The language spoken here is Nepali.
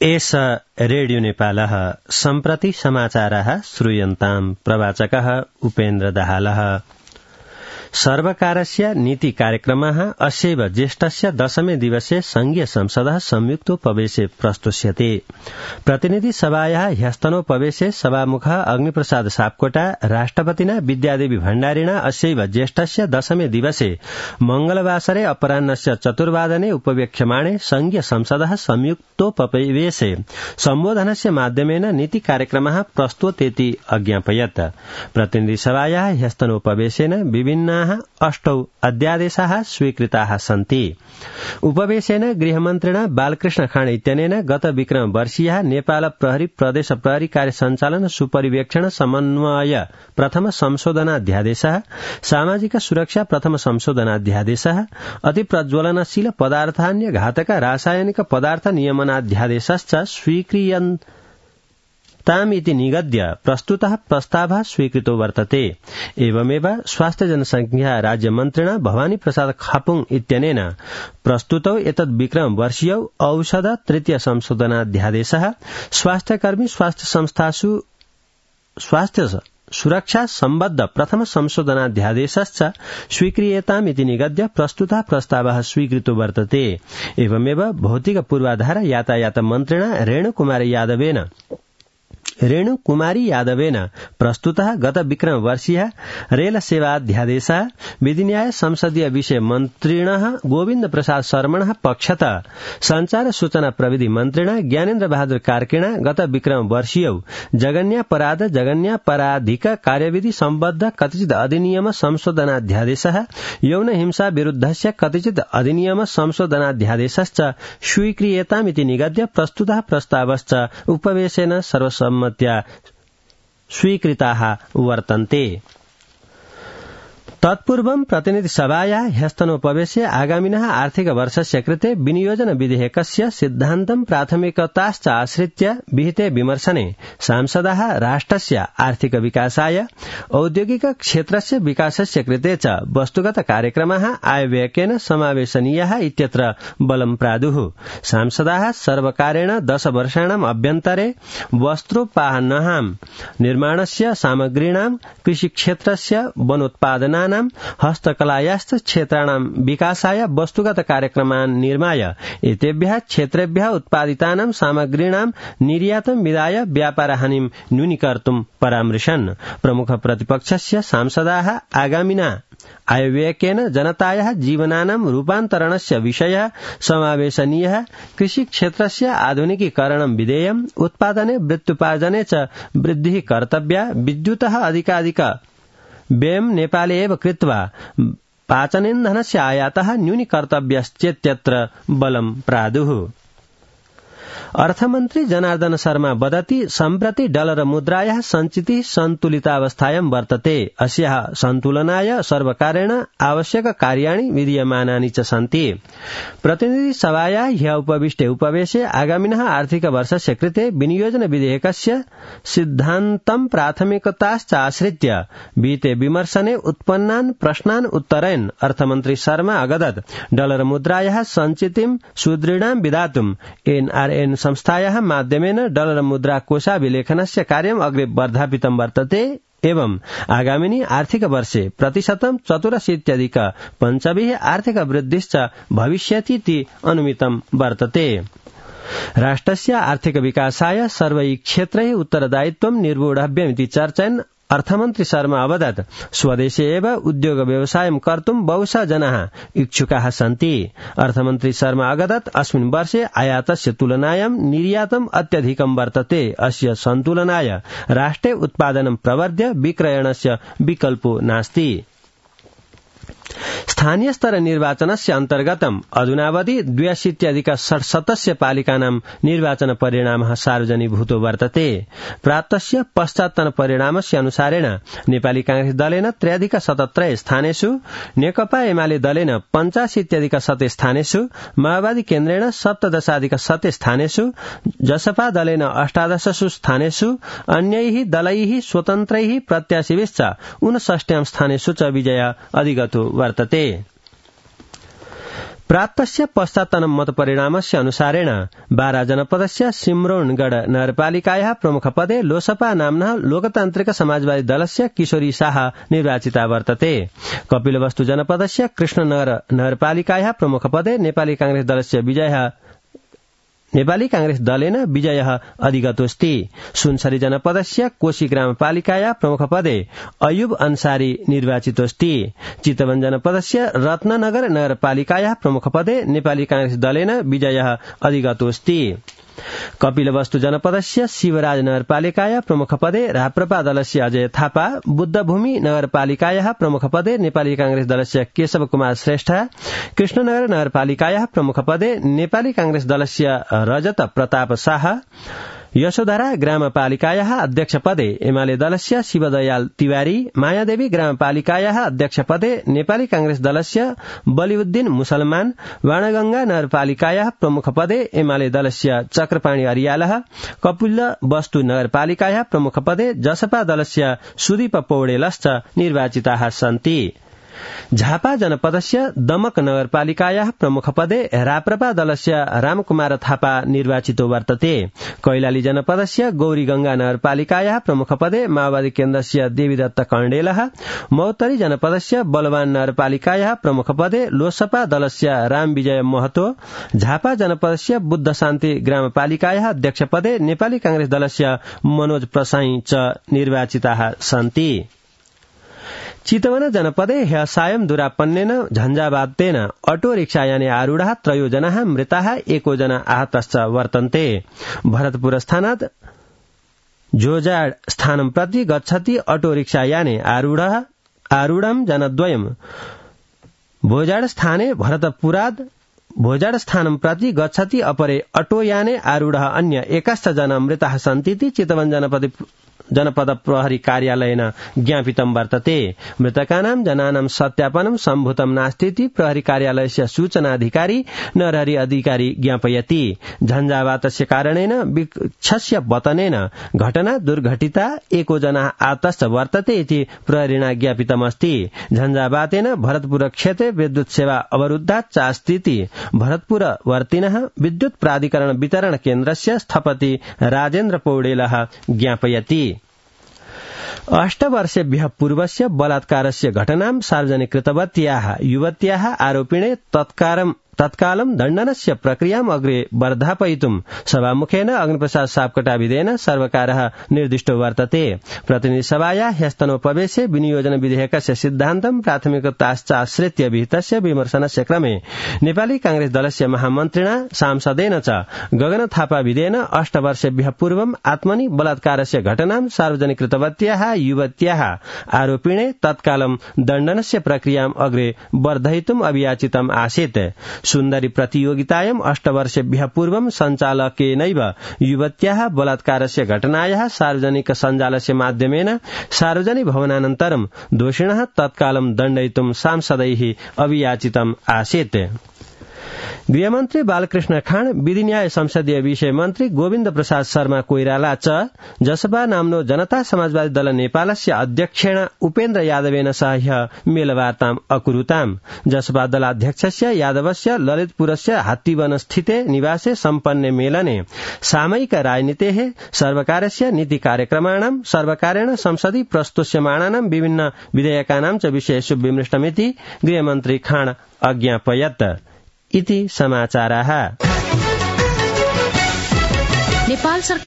एष रेडियो नेपालः सम्प्रति समाचारः श्रूयन्ताम् प्रवाचकः उपेन्द्र दाहालः। सर्वकारस्य नीति कार्यक्रमः अस्यैव ज्येष्ठस्य 10मे दिवसे संघीय संसदः संयुक्तोपवेशे प्रस्तुष्यते। प्रतिनिधि सभायाः ह्यस्तनोपवेशे सभामुखः अग्निप्रसाद सापकोटा राष्ट्रपतिना विद्यादेवी भण्डारिणा अस्यैव ज्येष्ठस्य 10मे दिवसे मंगलवासरे अपराह्नस्य 4:00 उपवेक्ष्यमाणे संघीय संसदः संयुक्तोपवेशे सम्बोधनस्य माध्यमेन नीति कार्यक्रमः प्रस्तुतेति अज्ञापयत्। प्रतिनिधि सभायाः ह्यस्तनोपवेशेन विभिन्ना 8 अध्यादेशाः स्वीकृताः सन्ति। उपवेशेन गृहमन्त्रिणा बालकृष्ण खाँड इत्यनेन गत विक्रम वर्षीयः नेपाल प्रहरी प्रदेश प्रहरी कार्य सञ्चालन सुपरिवेक्षण समन्वय प्रथम संशोधनाध्यादेशः, सामाजिक सुरक्षा प्रथम संशोधनाध्यादेशः, अतिप्रज्वलनशील पदार्थान्य घातक रासायनिक पदार्थ नियमनाध्यादेशश्च स्वीक्रियन्तामिति निगद्य प्रस्तुतः प्रस्तावः स्वीकृतो वर्तते। एवमेव स्वास्थ्य जनसंख्या राज्यमन्त्रिणा भवानी प्रसाद खापुङ इत्यनेन प्रस्तुतौ एतद् विक्रम वर्षीयौ औषध तृतीय संशोधनाध्यादेशः, स्वास्थ्यकर्मी स्वास्थ्य संस्थासु स्वास्थ्य सुरक्षा सम्बद्ध प्रथम संशोधनाध्यादेशश्च स्वीक्रियतामिति निगद्य प्रस्तुतः प्रस्तावः स्वीकृतो वर्तते। एवमेव भौतिक पूर्वाधार यातायात मन्त्रिणा रेणुकुमारी यादवेन प्रस्तुतः गत विक्रम वर्षीयः रेल सेवाध्यादेशः, विधिन्याय संसदीय विषय मन्त्रिणः गोविन्द प्रसाद शर्मणः पक्षतः संचार सूचना प्रविधि मन्त्रिणा ज्ञानेन्द्र बहादुर कार्कीणा गत विक्रम वर्षीयौ जघन्यापराध जघन्यापराधिक कार्यविधि सम्बद्ध कतिचित अधिनियम संशोधनाध्यादेशः, यौन हिंसा विरुद्धस्य कतिचित अधिनियम संशोधनाध्यादेशश्च स्वीक्रियतामिति निगद्य प्रस्तुतः प्रस्तावश्च उपवेशेन सर्वसम्मत्या स्वीकृताः वर्तन्ते। तत्पूर्वं प्रतिनिधि सभायाः ह्यस्तनोपवेशे आगामिनः आर्थिक वर्षस्य कृते विनियोजन विधेयकस्य सिद्धान्तं प्राथमिकताश्च आश्रित्य विहिते विमर्शने सांसदाः राष्ट्रस्य आर्थिक विकासाय औद्योगिक क्षेत्रस्य विकासस्य कृते च वस्तुगत कार्यक्रमाः आयव्ययकेन समावेशनीयाः इत्यत्र बलं प्रादुः। सांसदाः सर्वकारेण 10 वर्षाणाम् अभ्यन्तरे वस्त्रोत्पादनानां निर्माणस्य सामग्रीणां कृषिक्षेत्रस्य वनोत्पादनानां हस्तकलायाश्च क्षेत्राणां विकासाय वस्तुगत कार्यक्रमान् निर्माय एतेभ्यः क्षेत्रेभ्यः उत्पादितानां सामग्रीणां निर्यातं विधाय व्यापारहानिं न्यूनीकर्तुं परामृशन्। प्रमुख प्रतिपक्षस्य सांसदाः आगामिना आयव्ययकेन जनतायाः जीवनानां रूपान्तरणस्य विषयः समावेशनीयः, कृषिक्षेत्रस्य आधुनिकीकरणं विधेयम्, उत्पादने वृत्त्युपार्जने च वृद्धिः कर्तव्या, विद्युतः अधिकाधिक व्ययं नेपाले एव कृत्वा पाचनेन्धनस्य आयातः न्यूनीकर्तव्यश्चेत्यत्र बलं प्रादुः। अर्थमन्त्री जनार्दन शर्मा वदति सम्प्रति डलर मुद्रायाः सञ्चितिः सन्तुलितावस्थायां वर्तते। अस्याः सन्तुलनाय सर्वकारेण आवश्यक कार्याणि विधीयमानानि च सन्ति। प्रतिनिधि सभायाः ह्यः उपविष्टे उपवेशे आगामिनः आर्थिक वर्षस्य कृते विनियोजन विधेयकस्य सिद्धान्तं प्राथमिकताश्च आश्रित्य विहिते विमर्शने उत्पन्नान् प्रश्नान् उत्तरयन् अर्थमन्त्री शर्मा अगदत् डलर मुद्रायाः सञ्चितिं सुदृढां विधातुं एनआरएन संस्थायाः माध्यमेन डलर मुद्रा कोषाभिलेखनस्य कार्यम् अग्रे वर्धापितं वर्तते। एवं आगामिनि आर्थिक वर्षे प्रतिशतं 84.5% आर्थिक वृद्धिश्च भविष्यतीति अनुमितं वर्तते। राष्ट्रस्य आर्थिक विकासाय सर्वैः क्षेत्रैः उत्तरदायित्वं निर्वोढव्यमिति चर्चयन् अर्थमन्त्री शर्मा अवदत् स्वदेशे एव उद्योग व्यवसायं कर्तुं बहुशः जनाः इच्छुकाः सन्ति। अर्थमन्त्री शर्मा अवदत् अस्मिन् वर्षे आयातस्य तुलनायां निर्यातम् अत्यधिकं वर्तते। अस्य सन्तुलनाय राष्ट्रे उत्पादनं प्रवर्ध्य विक्रयणस्य विकल्पो नास्ति। स्थानीय स्तर निर्वाचनस्य अन्तर्गतम् अधुनावधि 82.67 पालिकानां निर्वाचन परिणामः सार्वजनीभूतो वर्तते। प्राप्तस्य पश्चात्तन परिणामस्य अनुसारेण नेपाली कांग्रेस दलेन 3.77 स्थानेषु, नेकपा एमाले दलेन 85.7 स्थानेषु, माओवादी केन्द्रेण 17.7 स्थानेषु, जसपा दलेन 18 स्थानेषु, अन्यैः दलैः स्वतन्त्रैः प्रत्याशिभिश्च 59 स्थानेषु च विजय अधिगतो वर्तते। प्राप्तस्य पश्चात्तनं मतपरिणामस्य अनुसारेण बारा जनपदस्य सिम्रोनगढ नगरपालिकायाः प्रमुखपदे लोसपा नाम्नः लोकतान्त्रिक समाजवादी दलस्य किशोरी शाह निर्वाचिता वर्तते। कपिलवस्तु जनपदस्य कृष्णनगर नगरपालिकायाः प्रमुखपदे नेपाली कांग्रेस दलेन विजयः अधिगतोऽस्ति। सुनसरी जनपदस्य कोशी ग्रामपालिकायाः प्रमुखपदे अयुब अन्सारी निर्वाचितोऽस्ति। चितवन जनपदस्य रत्ननगर नगरपालिकायाः प्रमुखपदे नेपाली कांग्रेस दलेन विजयः अधिगतोऽस्ति। कपिलवस्तु जनपदस्य शिवराज नगरपालिकायाः प्रमुखपदे राप्रपा दलस्य अजय थापा, बुद्धभूमि नगरपालिकायाः प्रमुखपदे नेपाली कांग्रेस दलस्य केशव कुमार श्रेष्ठ, कृष्णनगर नगरपालिकायाः प्रमुखपदे नेपाली कांग्रेस दलस्य रजत प्रताप शाह, यशोधरा ग्रामपालिकायाः अध्यक्षपदे एमाले दलस्य शिवदयाल तिवारी, मायादेवी ग्रामपालिकायाः अध्यक्षपदे नेपाली कांग्रेस दलस्य बलिउद्दिन मुसलमान, वाणगंगा नगरपालिकायाः प्रमुखपदे एमाले दलस्य चक्रपाणी अरियालः, कपिलवस्तु नगरपालिकायाः प्रमुखपदे जसपा दलस्य सुदीप पौडेलश्च निर्वाचिताः सन्ति। झापा जनपदस्य दमक नगरपालिकायाः प्रमुखपदे राप्रपा दलस्य रामकुमार थापा निर्वाचितो वर्तते। कैलाली जनपदस्य गौरीगंगा नगरपालिकायाः प्रमुखपदे माओवादी केन्द्रस्य देवीदत्त कण्डेलः, महोत्तरी जनपदस्य बलवान नगरपालिकायाः प्रमुखपदे लोसपा दलस्य रामविजय महतो, झापा जनपदस्य बुद्ध शान्ति ग्रामपालिकायाः अध्यक्षपदे नेपाली कांग्रेस दलस्य मनोज प्रसाई च निर्वाचिताः सन्ति। चितवन जनपदे ह्य सायं दुरापन्नेन झञ्झावातेन अटो रिक्षायाने आरूढः 3 जनाः मृताः 1 जना आहतश्च वर्तन्ते। भरतपुर स्थानात् जोजाड स्थानं प्रति गच्छति अटो रिक्षायाने आरूढं जनद्वयं भोजाड स्थाने भरतपुरात् भोजाड स्थानं प्रति गच्छति अपरे अटोयाने आरूढः अन्य 11 जना मृताः सन्तीति चितवन जनपद प्रहरी कार्यालयेन ज्ञापितं वर्तते। मृतकानां जनानां सत्यापनं सम्भूतं नास्तीति प्रहरी कार्यालयस्य सूचनाधिकारी नरहरि अधिकारी ज्ञापयति। झञ्झावातस्य कारणेन वृक्षस्य पतनेन घटना दुर्घटिता 1 जना आहतश्च वर्तते इति प्रहरिणा ज्ञापितमस्ति। झञ्झावातेन भरतपुर क्षेत्रे विद्युत सेवा अवरुद्धा चास्तीति भरतपुरवर्तिनः विद्युत प्राधिकरण वितरण केन्द्रस्य स्थपति राजेन्द्र पौडेलः ज्ञापयति। 8 वर्षेभ्यः पूर्वस्य बलात्कारस्य घटनां सार्वजनिक कृतवत्याः युवत्याः आरोपिणे तत्कालं दण्डनस्य प्रक्रियाम् अग्रे वर्धापयितुं सभामुखेन अग्निप्रसाद सापकोटाभिधेन सर्वकारः निर्दिष्टो वर्तते। प्रतिनिधि सभाया ह्यस्तनोपवेशे विनियोजन विधेयकस्य सिद्धान्तं प्राथमिकताश्चाश्रित्य विहितस्य विमर्शनस्य क्रमे नेपाली कांग्रेस दलस्य महामन्त्रिणा सांसदेन च गगन थापाभिधेन 8 वर्षेभ्यः पूर्वम् आत्मनि बलात्कारस्य घटनां सार्वजनिक कृतवत्याः युवत्याः आरोपिणे तत्कालं दण्डनस्य प्रक्रियाम् अग्रे वर्धयितुम् अभियाचितम् आसीत्। सुन्दरी प्रतियोगितायां 8 वर्षेभ्यः पूर्वं सञ्चालकेनैव युवत्याः बलात्कारस्य घटनायाः सार्वजनिक सञ्जालस्य माध्यमेन सार्वजनिक भवनानन्तरं दोषिणः तत्कालं दण्डयितुं सांसदैः अभियाचितम् आसीत्। गृहमन्त्री बालकृष्ण खाँड, विधि न्याय संसदीय विषय मन्त्री गोविन्द प्रसाद शर्मा कोइराला च जसपा नाम्नो जनता समाजवादी दल नेपालस्य अध्यक्षेण उपेन्द्र यादवेन सह मेलवार्ताम् अकुरुताम्। जसपा दलाध्यक्षस्य यादवस्य ललितपुरस्य हात्तीवनस्थिते निवासे सम्पन्ने मेलने सामयिक राजनीतेः सर्वकारस्य नीति कार्यक्रमाणां सर्वकारेण संसदि प्रस्तुष्यमाणानां विभिन्न विधेयकानां च विषयेषु विमृष्टमिति गृहमन्त्री खाँड अज्ञापयत्। इति समाचाराः।